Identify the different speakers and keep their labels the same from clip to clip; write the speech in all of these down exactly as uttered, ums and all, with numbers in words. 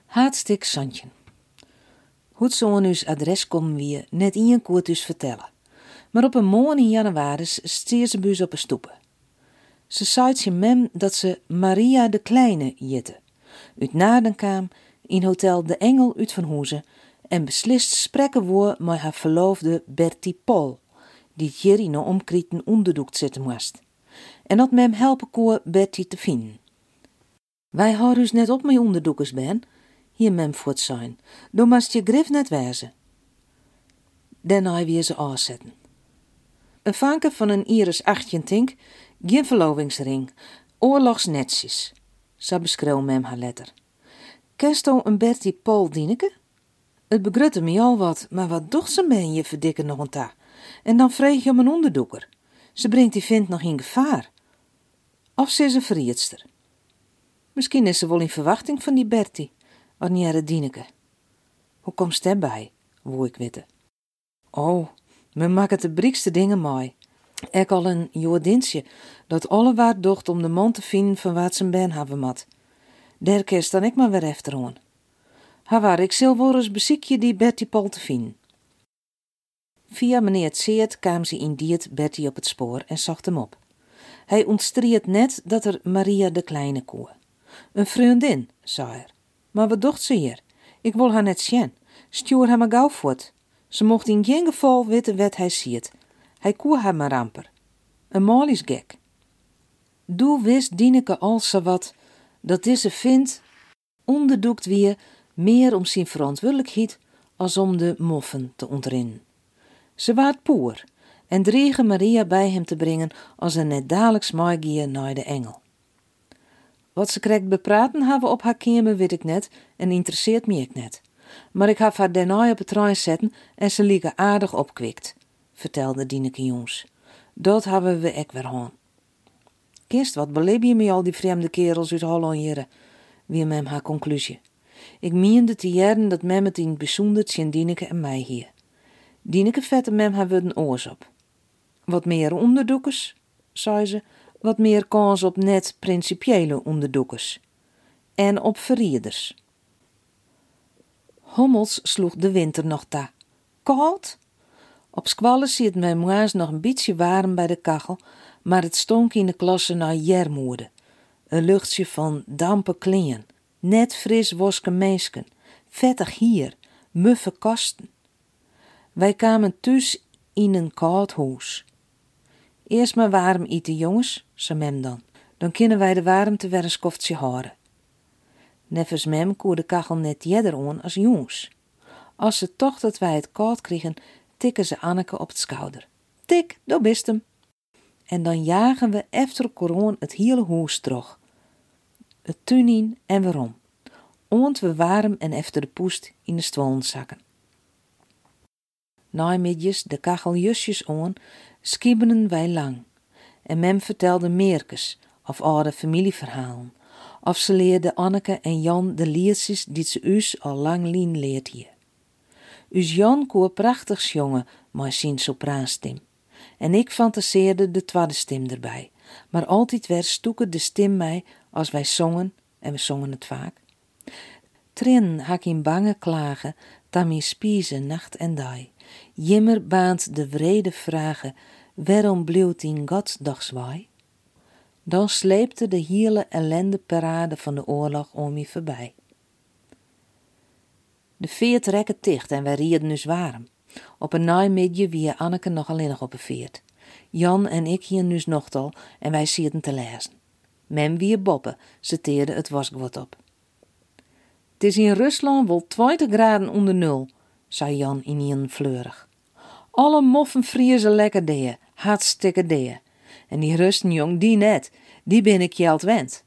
Speaker 1: Hartstik Santje. Hoe zo'n uw adres komen we net ien koert us vertellen. Maar op een morgen in januari stier ze buis op een stoepen. Ze zei zijn mem dat ze Maria de Kleine jitte. Uit Naarden kwam in hotel De Engel uit Van Hoezen en beslist spreken woe met haar verloofde Bertie Pol, die hier in een omkrieten onderdoek zitten moest. En dat mem helpen koe Bertie te vinden. Wij houden dus net op met onderdoekers, Ben, hier mem voort zijn. Dan moest je grif net wezen. Daarna weer ze aanzetten. Een vanke van een Iris achtjentink, geen verlovingsring, oorlogsnetjes. Zo beschreeuw mem haar letter. Kesto een Bertie Pol Dieneke? Het begrutte me al wat, maar wat docht ze ben je verdikken nog een ta. En dan vreeg je om een onderdoeker. Ze brengt die vent nog in gevaar. Of ze is een verriedster. Misschien is ze wel in verwachting van die Bertie, Anjere Dieneke. Hoe komst daarbij, woe ik weten. Oh, me maakt het de briekste dingen mooi. Ik al een Jordinsje dat alle waard docht om de man te vinden van wat zijn ben hebben mat. Daar kerst dan ik maar weer efteroon. Ha waar, ik zal wel eens beziekje die Bertie Pol te vinden. Via meneer het Seert kwam ze in diert Bertie op het spoor en zocht hem op. Hij ontstriet net dat er Maria de Kleine koe. Een vriendin, zei er. Maar wat docht ze hier? Ik wil haar net zien. Stuur haar maar gauw voort. Ze mocht in geen geval weten wat hij ziet. Hij koe haar maar amper. Een mal is gek. Doe wist Dieneke al zo wat, dat deze vindt onderdoekt weer meer om zijn verantwoordelijkheid als om de moffen te ontrinnen. Ze waard poer en dregen Maria bij hem te brengen als een net dadelijks maagie naar de Engel. Wat ze krijgt bepraten hebben op haar kamer weet ik net en interesseert me ik net. Maar ik heb haar daarna op het trein zetten en ze liegen aardig opkwikt, vertelde Dieneke jongens. Dat hebben we ek weer aan. Kist, wat beleef je me al die vreemde kerels uit Holland hier? Weer mem haar conclusie. Ik meende te jaren dat mem het in het bijzonder tjen Dieneke en mij hier. Dieneke vette mem haar worden oors op. Wat meer onderdoekers, zei ze, wat meer kans op net principiële onderdoekers. En op verrieders. Hommels sloeg de winter nog ta. Koud? Op squallen ziet mijn moes nog een beetje warm bij de kachel, maar het stonk in de klasse naar jermoede. Een luchtje van dampe klingen, net fris woske meesken, vettig hier, muffe kasten. Wij kwamen thuis in een koud huis. Eerst maar warm eten, jongens, zei mem dan. Dan kunnen wij de warmte weer een skoftje houden. Neffens mem koer de kachel net jeder aan als jongens. Als ze toch dat wij het koud kregen, tikken ze Anneke op het schouder. Tik, daar bist hem. En dan jagen we efter corona het hele huis terug. Het tuin in en waarom. Oont we warm en efter de poest in de stwallen zakken. Namiddags de kachel justjes aan, skibbenen wij lang. En mem vertelde meerkes of oude familieverhalen. Of ze leerde Anneke en Jan de liedjes die ze us al lang lien leert hier. Us Jan koer prachtig jongen met zijn sopraanstem. En ik fantaseerde de tweede stem erbij. Maar altijd werd stoeken de stem mij als wij zongen, en we zongen het vaak. Tranen hak in bange klagen, tamie spiezen nacht en dag. Jimmer baant de wrede vragen, waarom bleef in Gods dagswaai? Dan sleepte de hele ellende parade van de oorlog om me voorbij. De veert rekken dicht en wij rierden dus warm. Op een namiddag wie Anneke nog alleen nog op een veert. Jan en ik hier nu nochtal en wij zitten te lezen. Mem wie boppen, ze teerde het wasgoed op. Het is in Rusland wel twintig graden onder nul, zei Jan in een fleurig. Alle moffen vriezen lekker deeën, hartstikke deeën. En die Rustenjong, die net, die ben ik je al wend.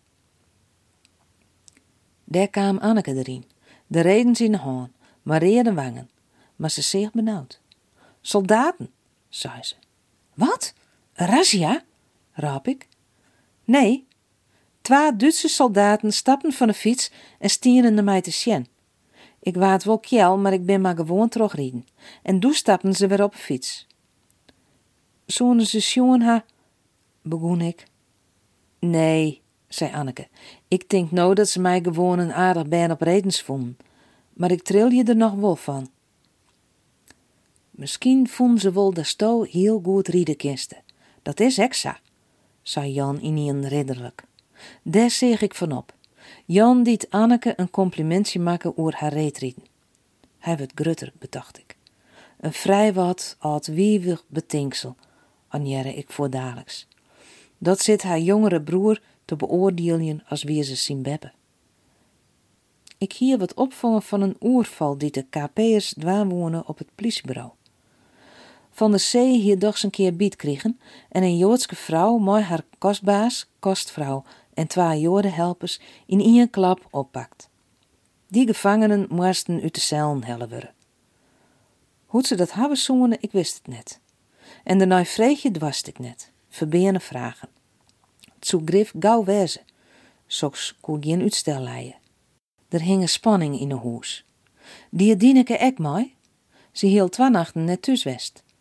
Speaker 1: Daar kwam Anneke erin, de redens in de hand, maar reerde wangen, maar ze zeeg benauwd. Soldaten, zei ze. Wat? Een razzia? raap ik. Nee, twee Duitse soldaten stappen van de fiets en stieren naar mij te zien. Ik waard wel kjel, maar ik ben maar gewoon terugrieden. En toen stappen ze weer op de fiets. Zonen ze sjongen ha, begon ik. Nee, zei Anneke. Ik denk nou dat ze mij gewoon een aardig been op redens vonden, maar ik tril je er nog wel van. Misschien vonden ze wel dat sto heel goed rieden kinste. Dat is exa, zei Jan ineen ridderlijk. Daar zeg ik van op. Jan liet Anneke een complimentje maken oer haar reetrieden. Hij werd grutter, bedacht ik. Een vrij wat oud wiewig betinksel, anjere ik voordaliks. Dat zit haar jongere broer te beoordelen als wie ze zien beppe. Ik hier wat opvangen van een oerval die de K P'ers dwaanwonen op het politiebureau. Van de zee hier doch een keer bied kregen en een Joodske vrouw mooi haar kostbaas, kostvrouw en twee jodenhelpers in één klap oppakt. Die gevangenen moesten uit de cellen hellen worden. Hoe ze dat hebben zongen, ik wist het net. En daarna vreeg je dwast ik net. Verbeerne vragen. Zo grif gauw wezen. Soks kon geen uitstel leien. Er hing een spanning in een huis. Die Dieneke ek mooi. Ze hield twee nachten net thuis west.